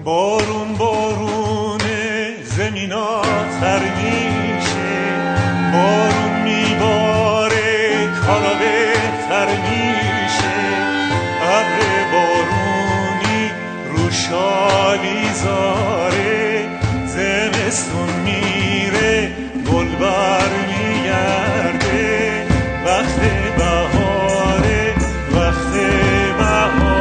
بارون بارونه زمینا تر میشه، بارون میباره کارا بهتر میشه، ابر بارونی رو شالی زاره، زمستون میره گل بر میگرده، وقت بهاره وقت بهاره.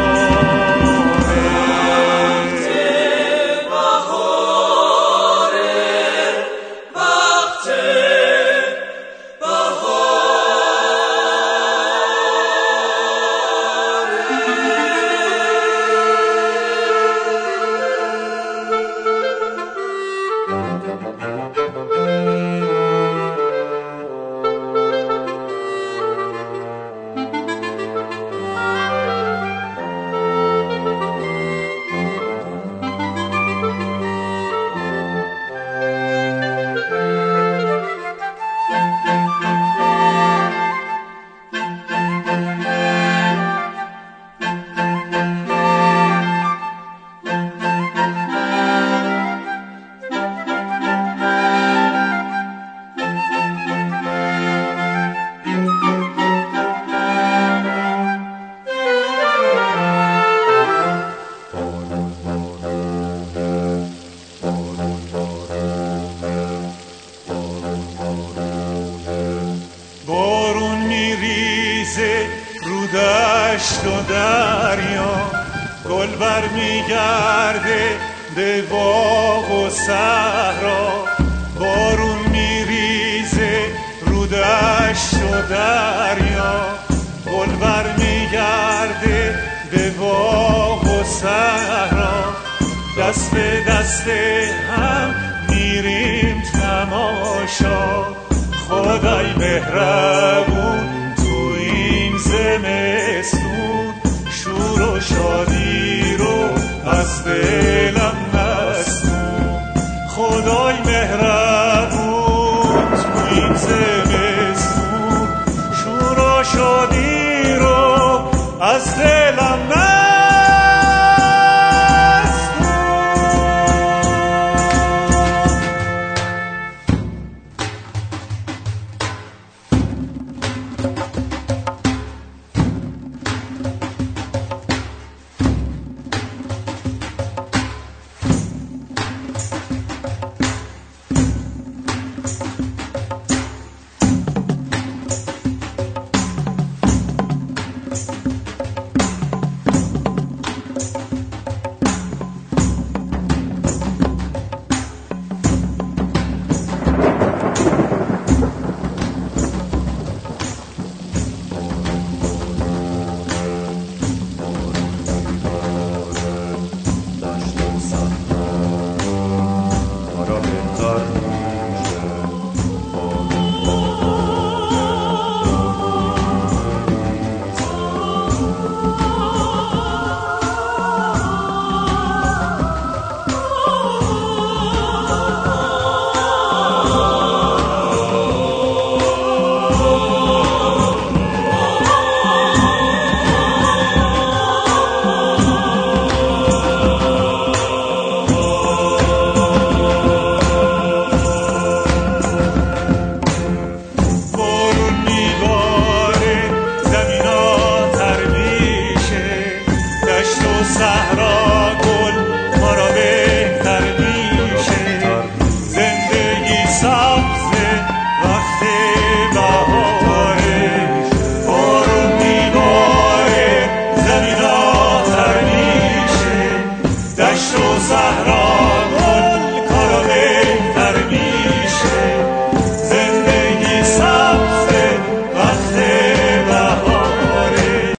بارون میریزه رو دشت و دریا، گل بر میگرده به باغ و صحرا، بارون میریزه رو دشت و دریا، گل بر میگرده به باغ و صحرا، دست به دست هم میریم تماشا، خدای مهربون تو این زمستون شور و شادی رو از